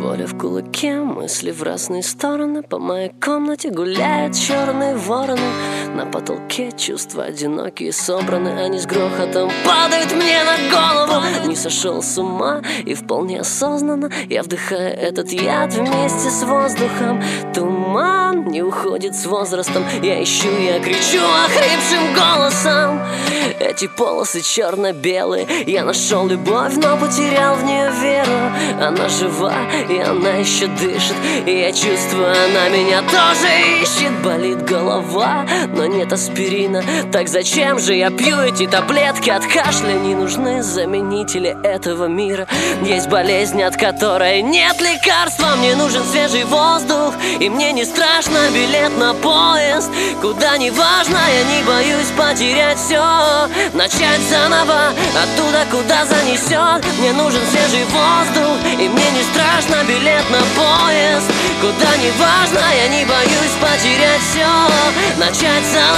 Воля в кулаке, мысли в разные стороны. По моей комнате гуляют черные вороны. На потолке чувства одинокие собраны. Они с грохотом падают мне на голову. Не сошел с ума и вполне осознанно я вдыхаю этот яд вместе с воздухом. Туман не уходит с возрастом. Я ищу, я кричу охрипшим голосом. Эти полосы черно-белые. Я нашел любовь, но потерял в нее веру. Она жива, и она еще дышит. И я чувствую, она меня тоже ищет. Болит голова, но нет аспирина. Так зачем же я пью эти таблетки от кашля? Не нужны заменители этого мира. Есть болезнь, от которой нет лекарства. Мне нужен свежий воздух, и мне не страшно билет на поезд. Куда не важно, я не боюсь потерять все. Начать заново, оттуда, куда занесет. Мне нужен свежий воздух, и мне не страшно билет на поезд. Куда не важно, я не боюсь потерять все. Начать заново.